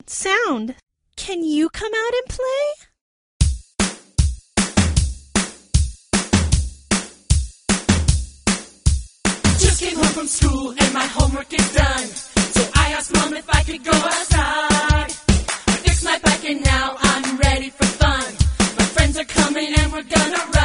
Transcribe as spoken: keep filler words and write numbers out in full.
sound. Can you come out and play? Just came home from school and my homework is done. So I asked Mom if I could go outside. I fixed my bike and now I'm ready for fun. My friends are coming and we're gonna ride.